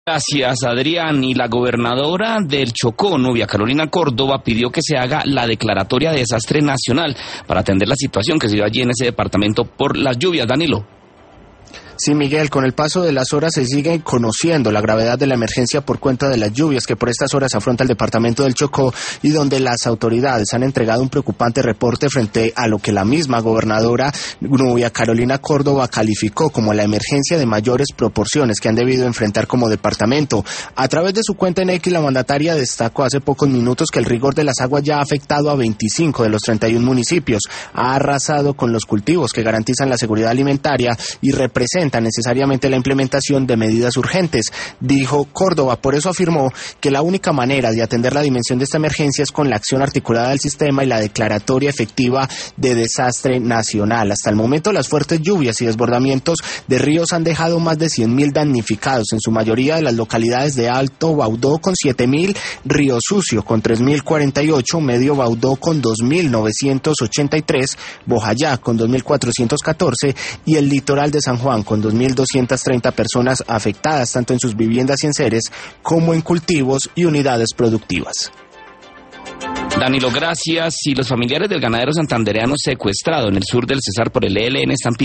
Gracias, Adrián. Y la gobernadora del Chocó, Nubia Carolina Córdoba, pidió que se haga la declaratoria de desastre nacional para atender la situación que se dio allí en ese departamento por las lluvias. Danilo. Sí, Miguel, con el paso de las horas se sigue conociendo la gravedad de la emergencia por cuenta de las lluvias que por estas horas afronta el departamento del Chocó y donde las autoridades han entregado un preocupante reporte frente a lo que la misma gobernadora Nubia Carolina Córdoba calificó como la emergencia de mayores proporciones que han debido enfrentar como departamento. A través de su cuenta en X, la mandataria destacó hace pocos minutos que el rigor de las aguas ya ha afectado a 25 de los 31 municipios, ha arrasado con los cultivos que garantizan la seguridad alimentaria y representa necesariamente la implementación de medidas urgentes, dijo Córdoba. Por eso afirmó que la única manera de atender la dimensión de esta emergencia es con la acción articulada del sistema y la declaratoria efectiva de desastre nacional. Hasta el momento, las fuertes lluvias y desbordamientos de ríos han dejado más de 100.000 damnificados, en su mayoría de las localidades de Alto Baudó con 7.000, Río Sucio con 3.048, Medio Baudó con 2.983, Bojayá con 2.414 y el litoral de San Juan con 2.230 personas afectadas tanto en sus viviendas y enseres como en cultivos y unidades productivas. Danilo, gracias. Y los familiares del ganadero santandereano secuestrado en el sur del Cesar por el ELN están